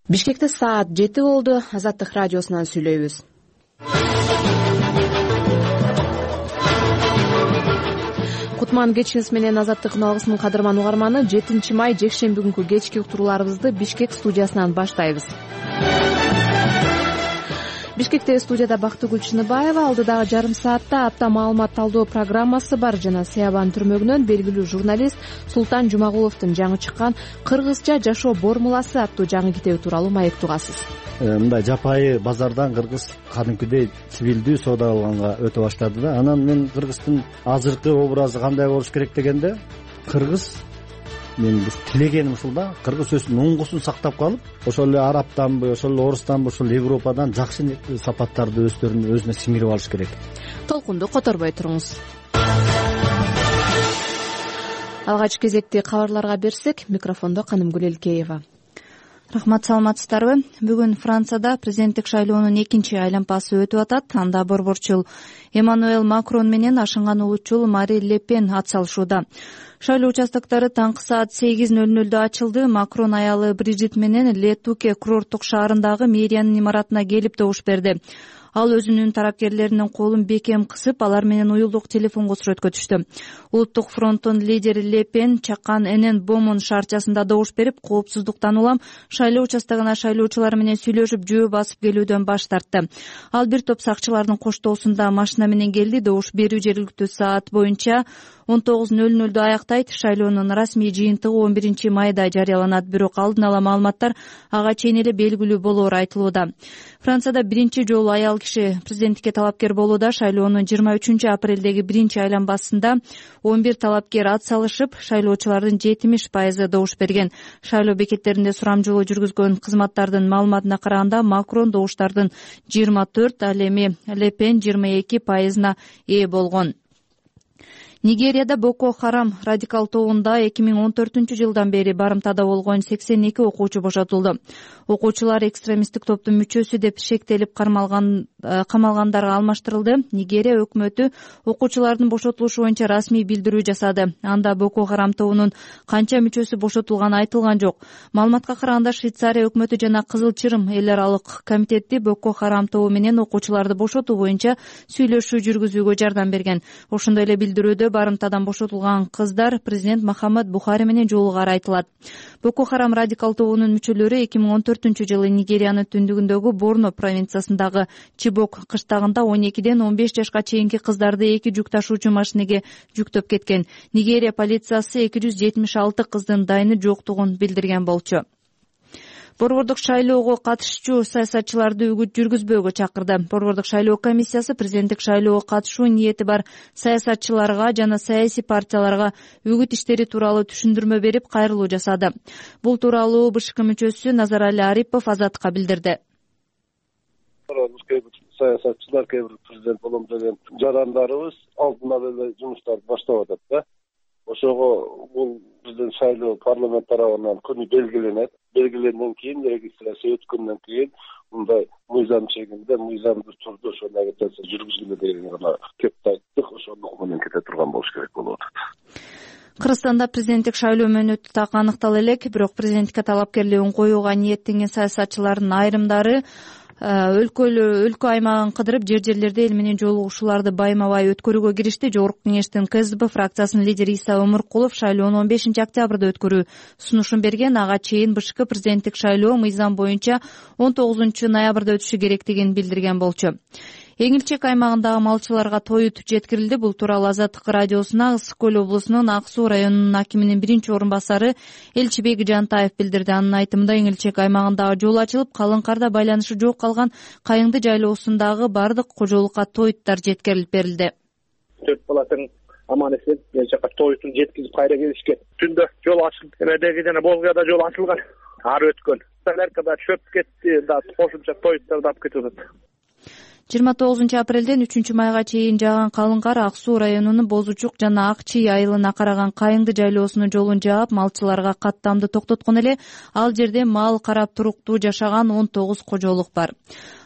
Бишкекте саат 7 болду. Азаттык радиосунан сүйлөйбүз. Кутман кечиңиз менен Азаттыктын алгысмын кадырман угарманы. 7 май жекшемби күнкү кечки уктурууларыбызды Бишкек студиясынан баштайбыз. Бишкекте студияда Бактыгүл Чыныбаева. Алдыдагы жарым саатта апта маалымат талдоо программасы бар жана Сыябан түрмөгүнөн белгилүү журналист Султан Жумагуловдун жаңы чыккан «Кыргызча жашоо формуласы» аттуу жаңы китеби тууралуу маек тугасыз. Мындай жапайы базардан кыргыз кадимкидей цивилдүү соода кылганга өтө баштады да. Анан мен кыргыздын азыркы образы кандай болуш керек дегенде, кыргыз мен тилегеним ушул да, кыргыз өзүнүн оңгусун сактап калып, ошол эле арабтанбы, ошол эле орустанбы, ошол Европадан жакшы сапаттарды өзүнө сиңирип алыш керек. Толкунду которбой туруңуз. Алгач кезекти кабарларга берсек, микрофондо Канымгүл Элкеева. Рахмат, саламатсыздарбы? Бүгүн Францияда президенттик шайлоонун экинчи айланпасы өтүп атат. Анда борборчул Эммануэль Макрон менен ашынган улутчул Мари Ле Пен атсалышууда. Шайлоо участоктору таңкы саат 8:00 ачылды. Макрон аялы Брижит менен Ле Туке курорттук шаарындагы мэриянын имаратына келип добуш берди. Ал өзүнүн тарапкерлеринин колун бекем кысып, алар менен уюлдук телефонго сүрөткө түштү. Улуттук фронттун лидери Ле Пен чаккан Энен Бомон шаарчасында добуш берип, коопсуздуктан улам шайлоо участогуна шайлоочулар менен сүйлөшүп, жөө басып келүүдөн баш тартты. Ал бир топ сакчылардын коштоосунда машина менен келди. Добуш берүү жергиликтүү саат боюнча 19:00 аяктайт. Шайлоонун расмий жыйынтыгы 11 майда жарыяланат, бирок алдын ала маалыматтар ага чейин эле белгилүү болоору айтылууда. Францияда биринчи жолу аял киши президенттикке талапкер болууда. Шайлоонун 23 апрелдеги биринчи айланбасында 11 талапкер атсалышып, шайлоочулардын 70% добуш берген. Шайлоо бекеттеринде сурамжылоо жүргүзгөн кызматтардын маалыматына караганда, Макрон добуштардын 24, ал эми Ле Пен 22% ээ болгон. Нигерияда Боко Харам радикал тобунда 2014 жылдан бери барымтада болгон 82 окуучу бошотулду. Окуучулар экстремисттик топтун мүчөсү деп шектелип камалгандарга алмаштырылды. Нигерия өкмөтү окуучулардын бошотулушу боюнча расмий билдирүү жасады. Анда Боко Харам тобунун канча мүчөсү бошотулганы айтылган жок. Маалыматка караганда, Швейцария өкмөтү жана Кызыл Чырым эл аралык комитети Боко Харам тобу менен окуучуларды бошотуу боюнча сүйлөшүү жүргүзүүгө жардам берген. Ошондой эле билдирүүдө барымтадан бошотулган кыздар президент Мухаммад Бухари менен жолугары айтылат. Боко Харам радикал тобунун мүчөлөрү 2014 жылы Нигериянын түндүгүндөгү Борно провинциясындагы Чибок кыштагында 12ден 15 жашка чейинки кыздарды 2 жүк ташуучу машинеге жүктөп кеткен. Нигерия полициясы 276 кыздын дайыны жоктугун билдирген болчу. Борбордук шайлоого катышчу саясатчыларды үгүт жүргүзбөөгө чакырды. Борбордук шайлоо комиссиясы президенттик шайлоого катышуу ниети бар саясатчыларга жана саясий партияларга үгүт иштери тууралуу түшүндүрмө берип, кайрылуу жасады. Бул тууралуу БШК мүчөсү Назарали Арипов Азаттыкка билдирди. Саясатчылар, кээ бир президент болом деген жарандарыбыз алдын ала эле жумуштарды баштап атат да. Ошого бул биздин шайлоо парламент тарабынан күнү белгиленет. Белгиленден кийин, регистрация өткөндөн кийин мындай мыйзам чегинде, мыйзамдуу түрдө ошол агитация жүргүзүлө деген гана кепти айттык. Ошондук менен кете турган болуш керек болуп атат. Кыргызстанда президенттик шайлоо мөөнөтү так аныктала элек, бирок президенттикке талапкерлигин коюуга ниеттенген саясатчылардын айрымдары өлкө аймагын кыдырып, жерлерде эл менен жолугушууларды байма-бай өткөрүүгө киришти. Жогорку кеңештин КСДП фракциясынын лидери Иса Өмүркулов шайлоону 15 октябрда өткөрүү сунушун берген. Ага чейин БШК президенттик шайлоо мыйзам боюнча 19 ноябрда өтүшү керектигин билдирген болчу. Эңилчек аймагындагы малчыларга тоют жеткирилди. Бул тууралуу Азаттык радиосуна Ысык Көл облусунун Ак Суу районунун акиминин биринчи орун басары Элчибек Жантаев билдирди. Анын айтымында, Эңилчек аймагындагы жол ачылып, калың карда байланышы жок калган Кайыңды жайлоосундагы бардык кожолукка тоюттар жеткирилип берилди. 4 бала тең аман эсен жака тоютун жеткизип кайра келишкен. Түндө жол ачылып, эмедеги жана Болгада жол ачылган. Ары өткөн. Таларкада чөп кетти, да кошумча тоюттарды алып кетип атат. 29 апрелден 3 майга чейин жааган калың кар Ак Суу районунун Бозучук жана Ак Чий айылына караган Кайыңды жайлоосунун жолун жаап, малчыларга каттамды токтоткон эле. Ал жерде мал карап туруктуу жашаган 19 кожолук бар.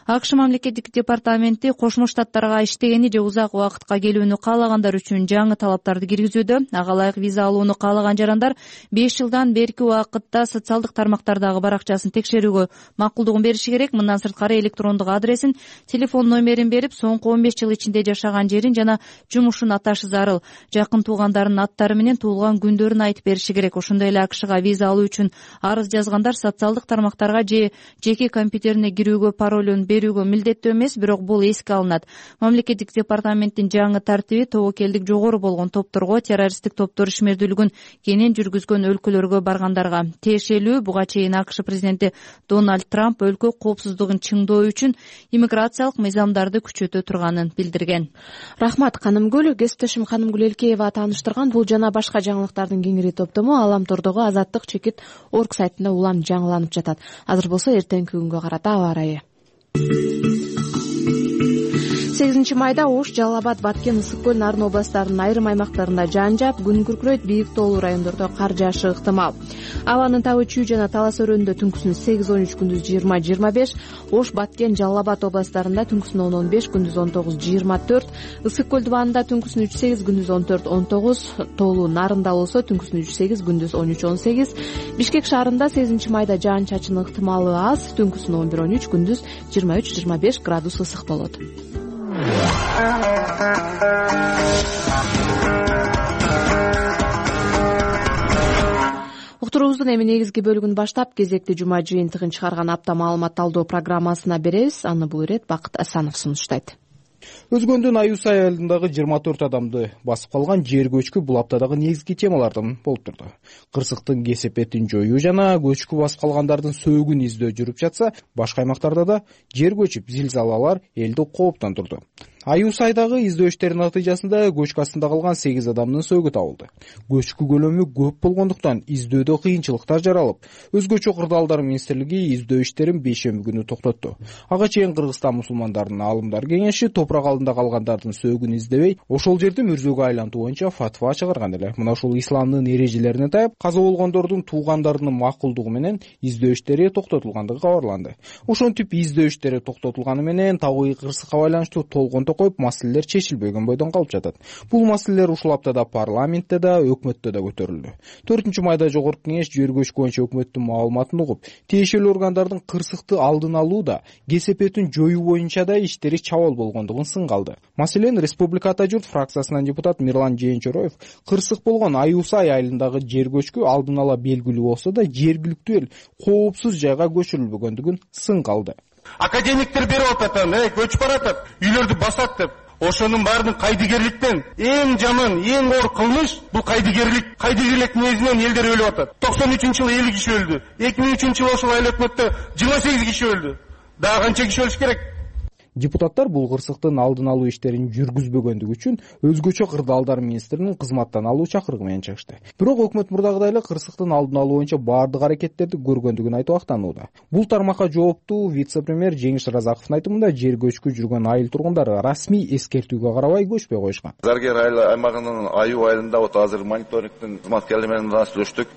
АКШ мамлекеттик департаменти Кошмо Штаттарга иштегени же узак убакытка келүүнү каалагандар үчүн жаңы талаптарды киргизүүдө. Ага ылайык виза алууну каалаган жарандар 5 жылдан берки убакытта социалдык тармактардагы баракчасын текшерүүгө макулдугун бериши керек. Мындан сырткары электрондук адресин, телефон номерин берип, соңку 15 жыл ичинде жашаган жерин жана жумушун аташы зарыл. Жакын туугандарынын аттары менен туулган күндөрүн айтып бериши керек. Ошондой эле АКШга виза алуу үчүн арыз жазгандар социалдык тармактарга же жеке компьютерине кирүүгө паролун берүүгө милдеттүү эмес, бирок бул эске алынат. Мамлекеттик департаменттин жаңы тартиби тобокелдик жогору болгон топторго, террористтик топтор ишмердүүлүгүн кенен жүргүзгөн өлкөлөргө баргандарга тиешелүү. Буга чейин АКШ президенти Дональд Трамп өлкө коопсуздугун чыңдоо үчүн иммиграциялык мыйзамдарды күчөтө турганын билдирген. Рахмат Канымгүл. Кесиптешим Канымгүл Элкеева тааныштырган бул жана башка жаңылыктардын кеңири топтому Аламтордогу Азаттык чекит орг сайтында улам жаңыланып жатат. Азыр болсо эртеңки күнгө карата аба ырайы. 8 майда Ош, Жалал Абад, Баткен, Ысык көл, Нарын областарынын айрым аймактарында жаан жаап, күн күркүрөйт, бийик тоолуу райондордо кар жаашы ыктымал. Абанын табы Чүй жана Талас өрөөнүндө түнкүсүн 8-13, күндүз 20-25, Ош, Баткен, Жалал Абад областарында түнкүсүн 10-15, күндүз 19-24, Ысык көл дубанында түнкүсүн 3-8, күндүз 14-19, тоолуу Нарында болсо түнкүсүн 3-8, күндүз 13-18, Бишкек шаарында 8 майда жаан чачын ыктымалы аз, түнкүсүн 11-13, күндүз 23-25 градус ысык болот. Уктуруубуздун эми негизги бөлүгүн баштап, кезекти жума жыйынтыгын чыгарган апта маалымат талдоо программасына беребиз. Аны бул ирет Бакыт Асанов сунуштайт. Өзгөндүн Аюсай айылындагы 24 адамды басып калган жер көчкү бул аптадагы негизги темалардан болуп турду. Кырсыктын кесепетин жоюу жана көчкү басып калгандардын сөөгүн издөө жүрүп жатса, башка аймактарда да жер көчүп, зилзалалар элди кооптондурду. Аюсайдагы издөө иштеринин натыйжасында көчкү астында калган 8 адамдын сөөгү табылды. Көчкү көлөмү көп болгондуктан издөөдө кыйынчылыктар жаралып, өзгөчө Кырдаалдар министрлиги издөө иштерин бейшемби күнү токтотту. Ага чейин Кыргызстан мусулмандарынын аалымдар кеңеши топурак алдында калгандардын сөөгүн издебей, ошол жерди мүрзөгө айлантуу боюнча фатва чыгарган эле. Мына ушул исламдын эрежелерине таяп, каза болгондордун туугандарынын макулдугу менен издөө иштери токтотулгандыгы кабарланды. Ошентип издөө иштери токтотулганы менен табигый кырсыкка байланыштуу толгон коюп, маселелер чечилбеген бойдон калып жатат. Бул маселелер ушул аптада парламентте да, өкмөттө да көтөрүлдү. 4 майда жогорку кеңеш жер көчкү боюнча өкмөттүн маалыматын угуп, тиешелүү органдардын кырсыкты алдын алууда, кесепетин жоюу боюнча да иштери чабал болгондугун сынга алды. Маселен, Республика Ата журт фракциясынан депутат Мирлан Жээнчороев кырсык болгон Аюсай айылындагы жер көчкү алдын ала белгилүү болсо да жергиликтүү эл коопсуз жайга көчүрүлбөгөндүгүн сынга алды. Академиктер берип атат, көчүп баратат, үйлөрдү басат деп. Ошонун баардыгын кайдыгерликтен эң жаман, эң оор кылмыш бул кайдыгерлик. Кайдыгерлик негизинен элдер өлүп атат. 93-жылы 50 киши өлдү. 2003-жылы ошол айыл өкмөттө 28 киши өлдү. Дагы канча киши өлүш керек? Депутаттар бул кырсыктын алдын алуу иштерин жүргүзбөгөндүгү үчүн өзгөчө Кырдаалдар министринин кызматтан алуу чакырыгы менен чыгышты. Бирок өкмөт мурдагыдай эле кырсыктын алдын алуу боюнча баардык аракеттерди көргөндүгүн айтып актанууда. Бул тармакка жооптуу вице-премьер Жеңиш Разаковдун айтымында жер көчкү жүргөн айыл тургундары расмий эскертүүгө карабай көчпөй коюшкан. Заргер айыл аймагынын Аю айылында азыр мониторингдин кызматкерлери менен сүйлөштүк.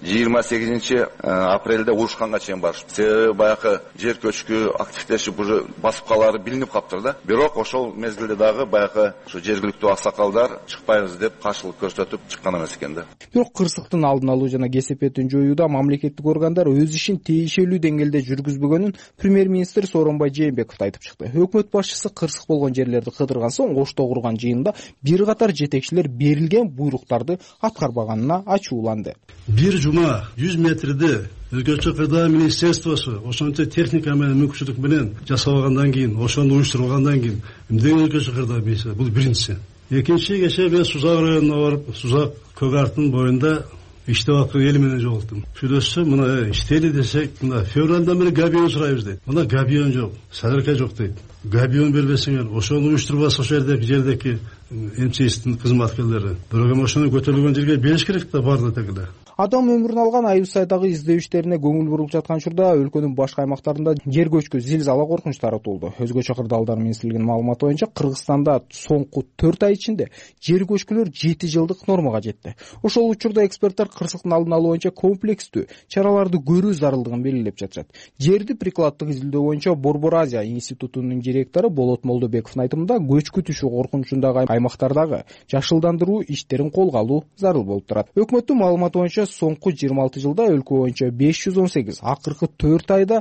28 апрелде урушканга чейин барышып. Себеби баягы жер көчкү активдешип уже басып калары билинип Бирок ошол мезгилде дагы баягы ушу жергиликтүү аксакалдар чыкпайбыз деп каршылык көрсөтүп чыккан эмес экен да. Бирок кырсыктын алдын алуу жана кесепетин жоюуда мамлекеттик органдар өз ишин тиешелүү деңгээлде жүргүзбөгөнүн премьер-министр Сооронбай Жээнбеков айтып чыкты. Өкмөт башчысы кырсык болгон жерлерди кыдырган соң Ошто курган жыйында бир катар жетекчилер берилген буйруктарды аткарбаганына ачууланды. Бир жума 100 метрди өзгөчө Кырдаал министерствосу ошончо техника менен мүмкүнчүлүк менен жасабагандан кийин, ошону уюштургандан кийин эмне өзгөчө Кырдаал министерствосу бул биринчиси. Экинчи кечээ мен Сузак районуна барып, Сузак көк артынын боюнда иштеп аткан эл менен жолуктум. Сүйлөшсөм, мына иштели десек, мына февралдан бери габион сурайбыз дейт. Мына габион жок, садарка жок дейт. Габион бербесеңер, ошону уюштурбаса ошол жердеки МЧСтин кызматкерлери. Бирок эми ошону көтөрүлгөн жерге бериш керек да бардык тегиле. адам өмүрүн алган Аюсайдагы издөө иштерине көңүл бурулуп жаткан учурда өлкөнүн башка аймактарында жер көчкү, зилзала коркунучтары туулду. Өзгөчө Кырдаалдар министрлигинин маалыматы боюнча Кыргызстанда соңку 4 ай ичинде жер көчкүлөр 7 жылдык нормага жетти. Ошол учурда эксперттер кырсыктын алдын алуу боюнча комплекстүү чараларды көрүү зарылдыгын белгилеп жатышат. Жерди прикладдык изилдөө боюнча Борбор Азия институтунун директору Болот Молдобековдун айтымында көчкү түшүү коркунучундагы аймактардагы жашылдандыруу иштерин колго алуу зарыл болуп турат. Өкмөттүн маалыматы боюнча соңку 26 жылда өлкө боюнча 518, акыркы 4 айда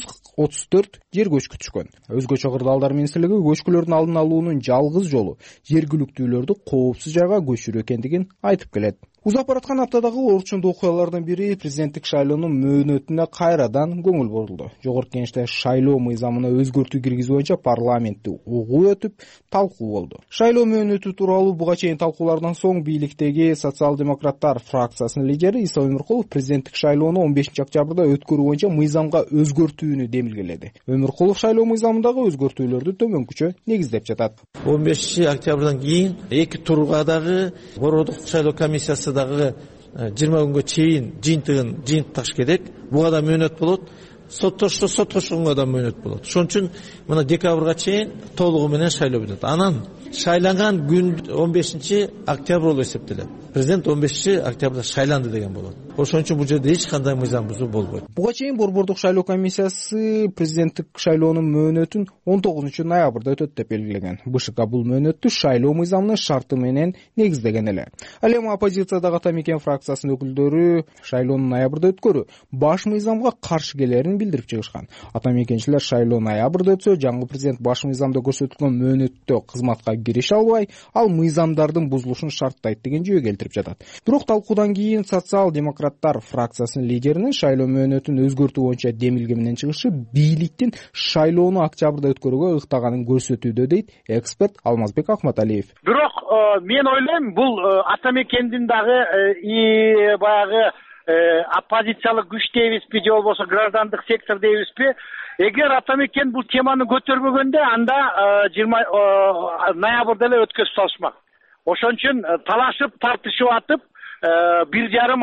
134 жер көчкү түшкөн. Өзгөчө Кырдаалдар министрлиги көчкүлөрдүн алдын алуунун жалгыз жолу жергиликтүүлөрдү коопсуз жайга көчүрүү экендигин айтып келет. Узап бараткан аптадагы орчундуу окуялардын бири президенттик шайлоонун мөөнөтүнө кайрадан көңүл бурулду. Жогорку Кеңеште шайлоо мыйзамына өзгөртүү киргизүү боюнча парламентти угуу өтүп, талкуу болду. Шайлоо мөөнөтү тууралуу буга чейин талкуулардан соң бийликтеги социал-демократтар фракциясынын лидери Иса Өмүркулов президенттик шайлоону 15 октябрда өткөрүү боюнча мыйзамга өзгөртүүнү демилгеледи. Өмүркулов шайлоо мыйзамындагы өзгөртүүлөрдү төмөнкүчө негиздеп жатат. 15 октябрдан кийин 2 турга дагы бородук шайлоо комиссиясы 20 күнгө чейин жыйынтыкташ керек. Буга да мөөнөт болот. Соттошконго да мөөнөт болот. Ошон үчүн мына декабрга чейин толугу менен шайлоо бүтөт. Анан шайланган күн 15 октябрь болуп эсептелет. Президент 15 октябрда шайланды деген болот. Ошон үчүн бул жерде эч кандай мыйзам бузуу болбойт. Буга чейин борбордук шайлоо комиссиясы президенттик шайлоонун мөөнөтүн 19 ноябрда өтөт деп белгилеген. БШК бул мөөнөттү шайлоо мыйзамынын шарты менен негиздеген эле. Ал эми оппозициядагы Ата Мекен фракциясынын өкүлдөрү шайлоону ноябрда өткөрүү баш мыйзамга каршы келерин билдирип чыгышкан. Ата Мекенчилер шайлоо ноябрда өтсө, жаңы президент баш мыйзамда көрсөтүлгөн мөөнөттө кызматка кирише албай, ал мыйзамдардын бузулушун шарттайт деген жүйө келтирип жатат. Бирок талкуудан кийин социал-демократтар фракциясынын лидеринин шайлоо мөөнөтүн өзгөртүү боюнча демилге менен чыгышы бийликтин шайлоону октябрда өткөрүүгө ыктаганын көрсөтүүдө, дейт эксперт Алмазбек Ахматалиев. Бирок мен ойлойм, бул Ата Мекендин дагы баягы оппозициялык күч дейбизби же болбосо граждандык сектор дейбизби, эгер Ата Мекен бул теманы көтөрбөгөндө, анда 20 ноябрда эле өткөзүп салышмак. Ошон үчүн талашып, тартышып атып, 1,5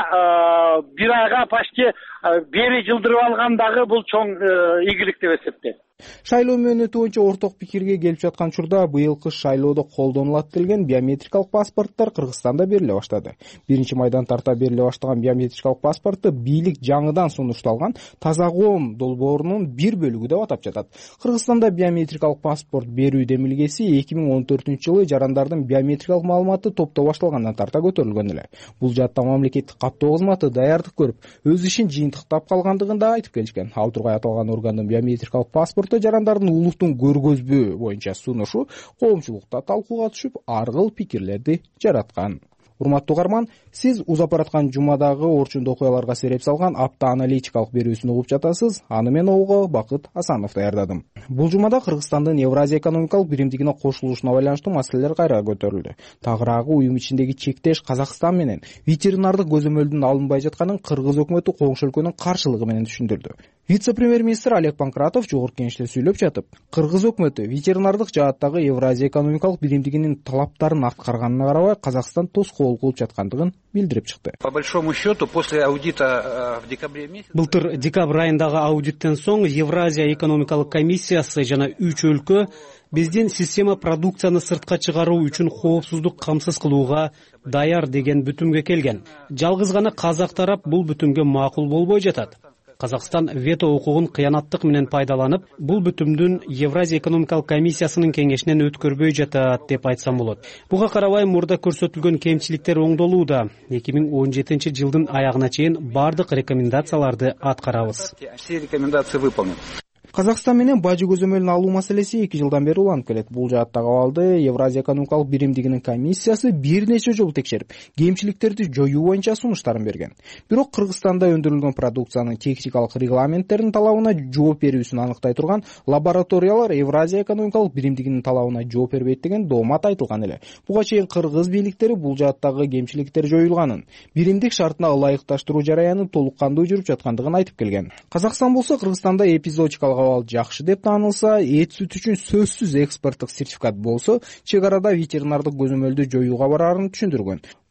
айга, 1 айга почти бери жылдырып алган дагы бул чоң ийгилик деп эсептейм. Шайлоо мөөнөтү боюнча орток пикирге келип жаткан учурда быйылкы шайлоодо колдонулат делген биометрикалык паспорттор Кыргызстанда бериле баштады. 1-майдан тарта бериле баштаган биометрикалык паспортты бийлик жаңыдан сунушталган таза коом долбоорунун бир бөлүгү деп атап жатат. Кыргызстанда биометрикалык паспорт берүү демилгеси 2014-жылы жарандардын биометрикалык маалыматы топтоо башталгандан тарта көтөрүлгөн эле. Бул жаатта мамлекеттик каттоо кызматы даярдык көрүп, өз ишин жыйынтыктап калгандыгын да айтып келишкен. Ал тургай аталган органдын биометрикалык паспорт жарандардын улуттун көргөзбөө боюнча сунушу коомчулукта талкууга түшүп, ар кыл пикирлерди жараткан. Урматтуу угарман, сиз узап бараткан жумадагы орчундуу окуяларга сереп салган апта аналитикалык берүүсүн угуп жатасыз. Аны мен ого Бакыт Асанов даярдадым. Бул жумада Кыргызстандын Евразия экономикалык биримдигине кошулушуна байланыштуу маселелер кайра көтөрүлдү. Тагыраагы уюм ичиндеги чектеш Казакстан менен ветеринардык көзөмөлдүн алынбай жатканын Кыргыз өкмөтү коңшу өлкөнүн каршылыгы менен түшүндүрдү. Вице-премьер-министр Олег Панкратов Жогорку Кеңеште сүйлөп жатып, Кыргыз өкмөтү ветеринардык жааттагы Евразия экономикалык биримдигинин талаптарын аткарганына карабай Казакстан тоскоол кылып жаткандыгын билдирип чыкты. По большому счету, после аудита в декабре месяце... Былтыр декабрь айындагы аудиттен соң Евразия экономикалык комиссиясы жана 3 өлкө биздин система продукцияны сыртка чыгаруу үчүн коопсуздук камсыз кылууга даяр деген бүтүмгө келген. Жалгыз гана Казак тарап бул бүтүмгө макул болбой жатат. Казакстан вето укугун кыянаттык менен пайдаланып, бул бүтүмдүн Евразия экономикалык комиссиясынын кеңешинен өткөрбөй жатат деп айтсам болот. Буга карабай мурда көрсөтүлгөн кемчиликтер оңдолууда. 2017-жылдын аягына чейин бардык рекомендацияларды аткарабыз. Все рекомендации выполнены. Казакстан менен бажы көзөмөлүн алуу маселеси 2 жылдан бери уланып келет. Бул жааттагы абалды Евразия экономикалык биримдигинин комиссиясы бир нече жолу текшерип, кемчиликтерди жоюу боюнча сунуштарын берген. Бирок Кыргызстанда өндүрүлгөн продукциянын техникалык регламенттеринин талабына жооп берүүсүн аныктай турган лабораториялар Евразия экономикалык биримдигинин талабына жооп бербейт деген доомат айтылган эле. Буга чейин кыргыз бийликтери бул жааттагы кемчиликтер жоюлганын, биримдик шартына ылайыкташтыруу жараянын толук кандуу жүрүп жаткандыгын айтып келген. Казакстан болсо Кыргызстанда эпизодикалык абал жакшы деп таанылса, эт сүт үчүн сөзсүз экспорттук сертификат болсо, чек арада ветеринардык көзөмөлдү жоюуга бараарын түшүндүргөн.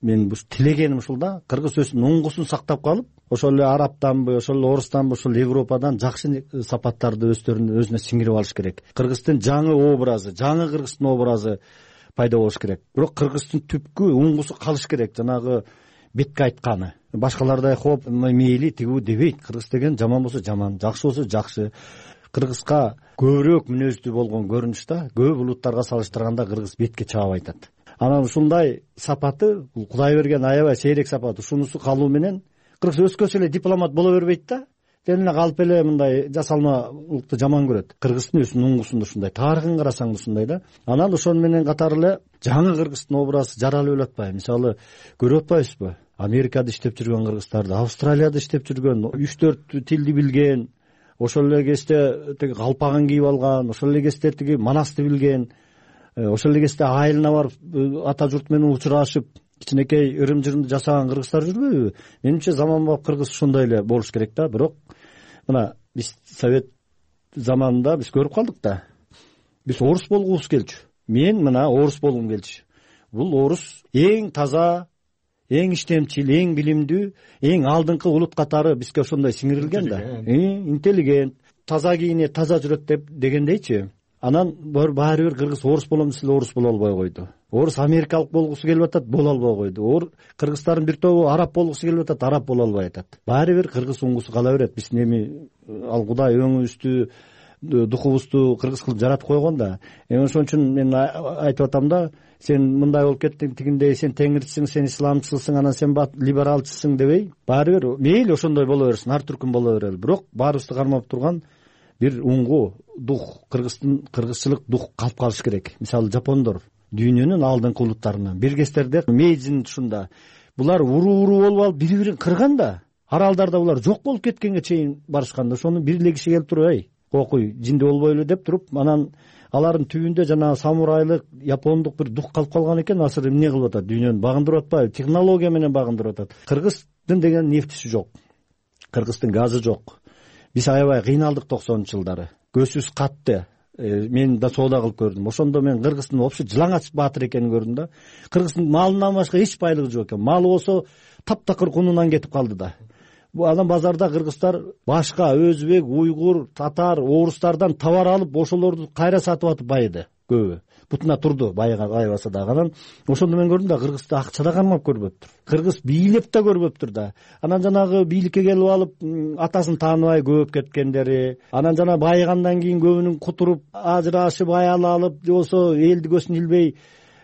мен тилегеним ушул да, кыргыз өзүнүн уңгусун сактап калып, ошол эле арабтанбы, ошол эле орустанбы, ошол Европадан жакшы сапаттарды өзүнө сиңирип алыш керек. Кыргыздын жаңы образы, жаңы Кыргыздын образы пайда болуш керек. Бирок кыргыздын түпкү уңгусу калыш керек. Жанагы бетке айтканы. Башкалардай хоп, мейли тигүү дебейт. Кыргыз деген жаман болсо жаман, жакшы болсо жакшы. Кыргызга көбүрөөк мүнөздүү болгон көрүнүш да, көп улуттарга салыштырганда кыргыз бетке чаап айтат. Анан ушундай сапаты, Кудай берген аябай сейрек сапат. Ушунусу калуу менен кыргыз өскөсө эле дипломат боло бербейт да. Тен эле калып эле мындай жасалмалыкты жаман көрөт. Кыргыздын өзүнүн уңгусунда ушундай, тарыхын карасаң ушундай да. Анан ошону менен катары эле жаңы Кыргыздын образы жаралып эле атпайбы? Мисалы, көрүп атпайбызбы? Америкада иштеп жүргөн кыргыздарды, Австралияда иштеп жүргөн, 3-4 тилди билген, ошол эле кезде тиги калпагын кийип алган, ошол эле кезде тиги манасты билген, ошол эле кезде айылына барып ата журт менен учурашып, кичинекей ырым-жырымды жасаган кыргыздар жүрбөйбү? Менимче заманбап кыргыз ушундай эле болуш керек да. Бирок мына биз совет заманында биз көрүп калдык да. Биз орус болгубуз келчү. Мен мына орус болгум келчү. Бул орус эң таза, эң иштемчил, эң билимдүү, эң алдыңкы улут катары бизге ошондой сиңирилген да. Интеллигент, таза кийине, таза жүрөт дегендейчи. Анан баары бир кыргыз орус болом десе орус боло албай койду. Орус америкалык болгусу келип атат, боло албай койду. Кыргыздардын бир тобу араб болгусу келип атат, араб боло албай атат. Баары бир кыргыз уңгусу кала берет. Биз эми ал Кудай өңүбүздү, духубузду кыргыз кылып жаратып койгон да. Ошон үчүн мен айтып атам да, сен мындай болуп кеттиң, тигиндей, сен теңирчисиң, сен исламчысың, анан сен либералчысың дебей, баары бир мейли ошондой боло берсин, ар түркүм боло берели. Бирок баарыбызды кармап турган бир уңгу, дух, кыргызчылык дух калып калыш керек. Мисалы, жапондор дүйнөнүн алдыңкы улуттарынан, биргестерде Мейдин тушунда булар уруу болуп алып бири-бирин кырган да. Аралдарда булар жок болуп кеткенге чейин барышканда, ошону бир эле киши келип туруп, эй, кокуй, жинди болбойлу деп туруп, анан алардын түбүндө жанагы самурайлык, япондук бир дух калып калган экен. Азыр эмне кылып атат? Дүйнөнү багындырып атпайбы? Технология менен багындырып атат. Кыргыздын деген нефтиси жок. Кыргыздын газы жок. Биз аябай кыйналдык 90-жылдары. Көзүбүз катты. Мен да соода кылып көрдүм. Ошондо мен Кыргыздын вообще жылаңач баатыр экенин көрдүм да. Кыргыздын малынан башка эч байлыгы жок экен. Малы болсо таптакыр кунунан кетип калды да. Анан базарда кыргыздар башка өзбек, уйгур, татар, орустардан товар алып, ошолорду кайра сатып атып байыды көбү. Бутуна турду, байбаса дагы. Анан ошондо мен көрдүм да, кыргызды акча да кармап көрбөптүр. Кыргыз бийлеп да көрбөптүр да. Анан жанагы бийликке келип алып, атасын тааныбай көп кеткендери, анан жана байыгандан кийин көбүнүн кутуруп, ажырашып, аял алып, же болсо элди көзүн илбей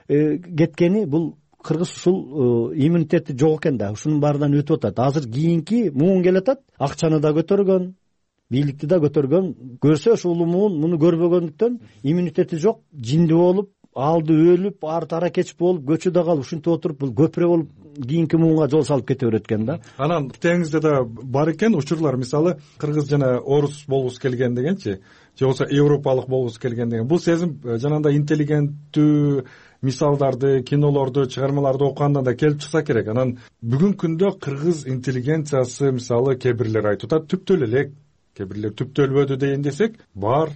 кеткени, бул кыргыз ушул иммунитети жок экен да. Ушунун баарынан өтүп атат. Азыр кийинки муун келатат, акчаны да көтөргөн, бийликти да көтөргөн. Көрсө ушул муун муну көрбөгөндүктөн иммунитети жок, жинди болуп, алды өлүп, арты аракеч болуп, көчү да калып, ушинтип отуруп, бул көпүрө болуп кийинки муунга жол салып кете берет экен да. Анан теңизде да бар экен учурлар, мисалы, кыргыз жана орус болгусу келген дегенчи, же болсо европалык болгусу келген деген. Бул сезим жанагындай интеллигенттүү мисалдарды, кинолорду, чыгармаларды окугандан да келип чыкса керек. Анан бүгүнкү күндө кыргыз интеллигенциясы, мисалы, кээ бирлер айтып атат, түптөлө элек, кээ бирлер түптөлбөдү деген десек, бар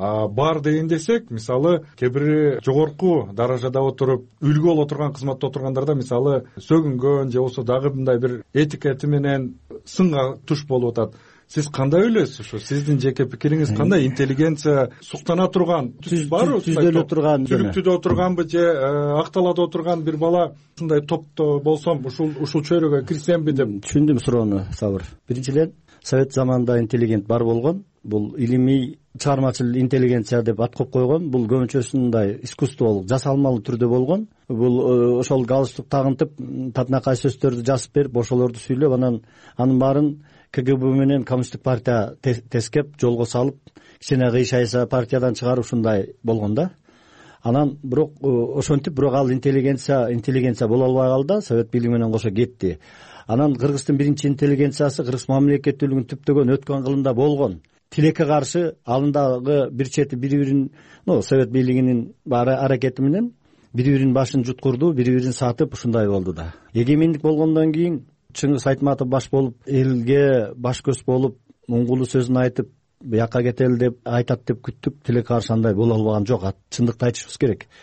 деген десек, мисалы, кээ бири жогорку даражада отуруп, үлгү боло турган кызматта отургандарда, мисалы, сөгүнгөн же болсо дагы мындай бир этикети менен сынга туш болуп атат. Сиз кандай ойлойсуз? Ушу сиздин жеке пикириңиз кандай? Интеллигенция суктана турган, барбы? Түздөлө турган, сүрүктүдө отурганбы же акталада отурган бир бала ушундай топто болсом, ушул чөйрөгө кирсемби деп? Түшүндүм суроону, Сабыр. Биринчиден, совет заманында интеллигент бар болгон. Бул илимий чыгармачыл интеллигенция деп ат коюп койгон. Бул көбүнчөсүндай искусстволук, жасалмалуу түрдө болгон. Бул ошол галстук тагынтып, татынакай сөздөрдү жазып берип, ошолорду сүйлөп, анын баарын КГБ менен коммунисттик партия тескеп, жолго салып, кичине кыйшайса партиядан чыгарып ушундай болгон да. Анан бирок ошентип, бирок ал интеллигенция боло албай калды, совет бийлиги менен кошо кетти. Анан кыргыздын биринчи интеллигенциясы кыргыз мамлекеттүүлүгүн түптөгөн өткөн кылымда болгон. Тилекке каршы алындагы бир чети бири-бирин, совет бийлигинин баары аракети менен бири-биринин башын жуткурду, бири-бирин сатып ушундай болду да. Эгемендик болгондон кийин Чыңгыз Айтматов баш болуп, элге баш көз болуп, уңгулуу сөзүн айтып, бияка кетели деп айтат деп күттүк. Тилекке каршы андай боло албаган жок. Чындыкты айтышыбыз керек.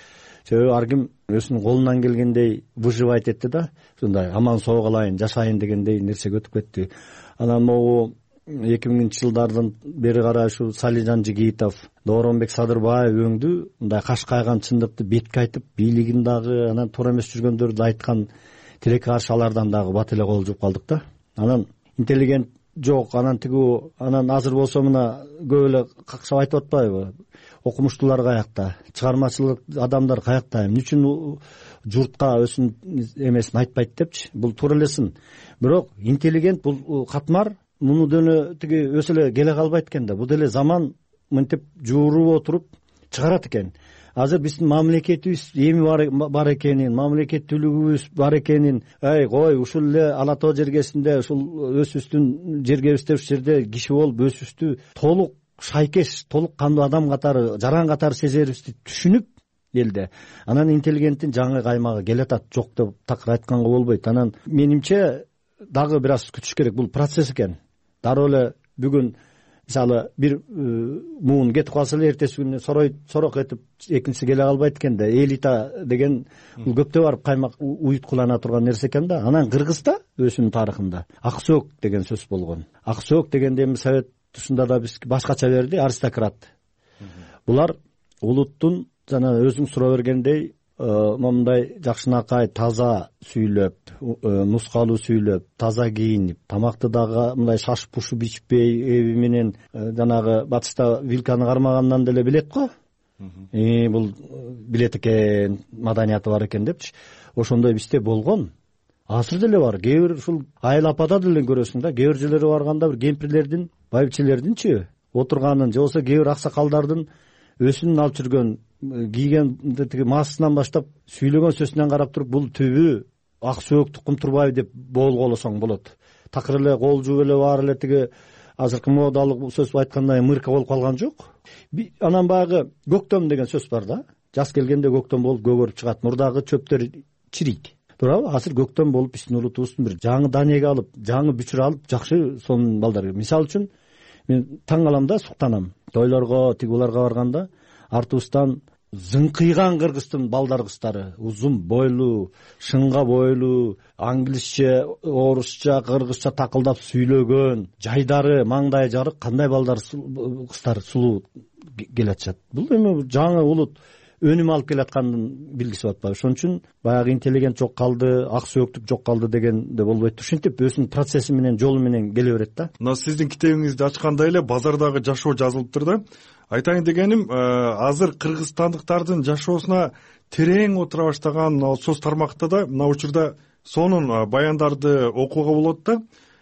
себеби ар ким өзүнүн колунан келгендей выживать этти да, ушундай аман соо калайын жашайын дегендей нерсеге өтүп кетти. Анан могу 2000 жылдардан бери карай ушу Салижан Жигитов, Дооронбек Садырбаев өңдү мындай каш кайган чындыкты бетке айтып, бийлигин дагы анан туура эмес жүргөндөрдү айткан тилекке каршы алардан дагы бат эле кол жууп калдык да. Анан интеллигент жок, анан тигүү, анан азыр болсо мына көп эле какшап айтып атпайбы? Окумуштуулар каякта, чыгармачылык адамдар каякта, эмне үчүн журтка өзүнүн эмесин айтпайт депчи. Бул туура эле сын. Бирок интеллигент бул катмар муну дөөнө тиги өсө эле келе калбайт экен да. Бул деле заман мынтип жууруп отуруп чыгарат экен. Азыр биздин мамлекетибиз эми бар экенин, мамлекеттүүлүгүбүз бар экенин, кой ушул эле Ала Тоо жергесинде ушул өзүбүздүн жергебизде ушул жерде киши болуп өзүбүздү толук шайкеш, толук кандуу адам катары, жаран катары сезерибизди түшүнүп элде. Анан интеллигенттин жаңы каймагы келатат, жок деп такыр айтканга болбойт. Анан менимче дагы бир аз күтүш керек. Бул процесс экен. Дароо эле бүгүн мисалы бир муун кетип калса эле эртеси күнү сорок этип экинчиси келе калбайт экен да. Элита деген бул көптө барып каймак уюткулана турган нерсе экен да. Анан Кыргызда өзүнүн тарыхында ак сөөк деген сөз болгон. Ак сөөк дегенде эми Совет тушунда да биз башкача берди, аристократ. Булар улуттун жана өзүң суроо бергендей момундай жакшынакай таза сүйлөп, нускалуу сүйлөп, таза кийинип, тамакты дагы мындай шашып пушуп ичпей, эби менен жанагы батышта вилканы кармагандан деле билет го. Бул билет экен, маданияты бар экен депчи. Ошондой бизде болгон. Азыр деле бар. Кээ бир ушул айыл апада деле көрөсүң да, кээ бир жерлерге барганда бир кемпирлердин, байбичелердинчи отурганын, же болбосо кээ бир аксакалдардын өсүнүн алып жүргөн кийген тиги маасынан баштап сүйлөгөн сөзүнөн карап туруп бул түбү ак сөөк Тукум Турбаев деп болголосоң болот. Такыр эле кол жууп эле баары эле тиги азыркы модалык сөз айткандай мырка болуп калган жок. Анан баягы көктөм деген сөз бар да. Жаз келгенде көктөм болуп көгөрүп чыгат, мурдагы чөптөр чирийт. Туурабы? Азыр көктөм болуп биздин улутубуздун бир жаңы данеге алып, жаңы бүчүр алып, жакшы сонун балдар. Мисалы үчүн мен таң калам да, суктанам. Тойлорго, тиги буларга барганда артыбыздан зыңкыйган кыргыздын балдар кыздары, узун бойлуу, шыңга бойлуу, англисче, орусча, кыргызча такылдап сүйлөгөн, жайдары, маңдайы жарык кандай балдар кыздар сулуу келатышат. Бул эми жаңы улут өнүм алып келаткандын билгиси атпайбы. Ошон үчүн баягы интеллигент жок калды, ак сөөктүк жок калды дегенде болбойт. Ушинтип өзүнүн процесси менен, жолу менен келе берет да. Мына сиздин китебиңизди ачканда эле базардагы жашоо жазылыптыр да. Айтайын дегеним, азыр кыргызстандыктардын жашоосуна терең отура баштаган соц тармакта да мына учурда сонун баяндарды окууга болот да.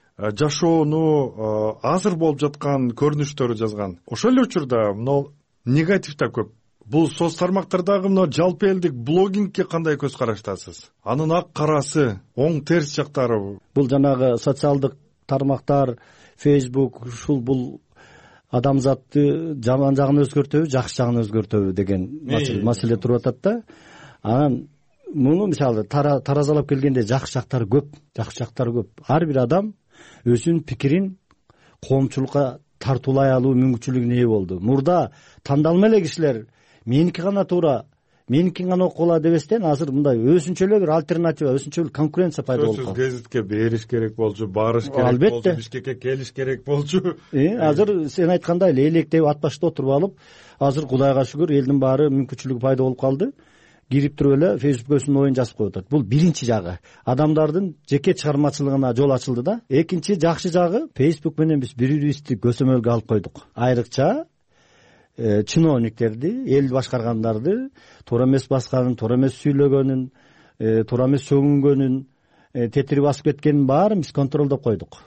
Жашоону азыр болуп жаткан көрүнүштөрү жазган. Ошол эле учурда мына негатив да көп. Бул соц тармактардагы мына жалпы элдик блогингке кандай көз караштасыз? Анын ак карасы, оң терс жактары. Бул жанагы социалдык тармактар, Facebook, ушул бул адамзатты жаман жагын өзгөртөбү, жакшы жагын өзгөртөбү деген маселе туруп атат да. Анан муну мисалы таразалап келгенде жакшы жактары көп. Ар бир адам өзүнүн пикирин коомчулукка тартуулай алуу мүмкүнчүлүгүнө ээ болду. Мурда тандалма эле кишилер меники гана туура, меникин гана окула дебестен азыр мындай өзүнчө эле бир альтернатива, өзүнчө эле конкуренция пайда болду. Сөзсүз гезитке бериш керек болчу, барыш керек болчу, Бишкекке келиш керек болчу. Азыр сен айткандай эле электеп ат башында отуруп алып, азыр Кудайга шүгүр элдин баары мүмкүнчүлүгү пайда болуп калды. Кирип туруп эле Facebook өзүнүн оюн жазып коюп атат. Бул биринчи жагы. Адамдардын жеке чыгармачылыгына жол ачылды да. Экинчи жакшы жагы, Facebook менен биз бири-бирибизди көзөмөлгө алып койдук. Айрыкча чиновниктерди, эл башкаргандарды туура эмес басканын, туура эмес сүйлөгөнүн, туура эмес сөгүнгөнүн, тетири басып кеткенин баарын биз контролдоп койдук.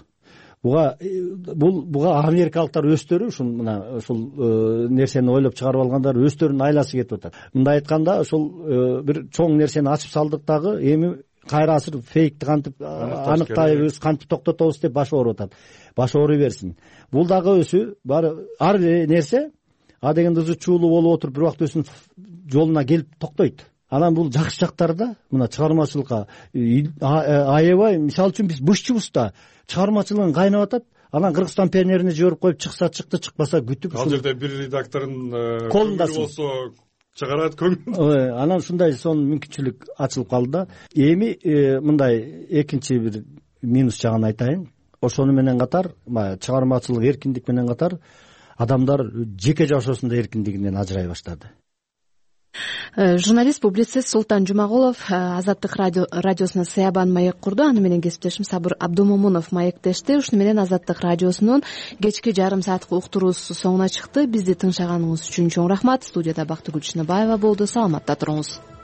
Буга америкалыктар өздөрү ушул нерсени ойлоп чыгарып алгандар өздөрүнүн айласы кетип атат. Мындай айтканда ушул бир чоң нерсени ачып салдык дагы эми кайра азыр фейкти кантип аныктайбыз, кантип токтотобуз деп башы ооруп атат. Башы ооруй берсин. Бул дагы өзү ар нерсе а деген ызы чуулуу болуп отуруп бир убакта өзүнүн жолуна келип токтойт. Анан бул жакшы жактары да мына чыгармачылыкка аябай, мисалы үчүн биз бышчыбыз да чыгармачылыгын кайнап атат. Анан Кыргызстан пионерине жиберип коюп, чыкса чыкты, чыкпаса күтүп. Ал жерде бир редактордун колунда болсо чыгарат көңүл. Анан ушундай сонун мүмкүнчүлүк ачылып калды да. Эми мындай экинчи бир минус жагын айтайын. Ошону менен катар чыгармачылык эркиндик менен катар адамдар жеке жашоосунда эркиндигинен ажырай баштады. Журналист, публицист Султан Жумагулов Азаттык радиосуна сыябан маек курду. Аны менен кесиптешим Сабыр Абдумомунов маектешти. Ушуну менен Азаттык радиосунун кечки жарым саатка уктуруусу соңуна чыкты. Бизди тыңшаганыңыз үчүн чоң рахмат. Студияда Бактыгүл Чыныбаева болду. Саламатта туруңуз.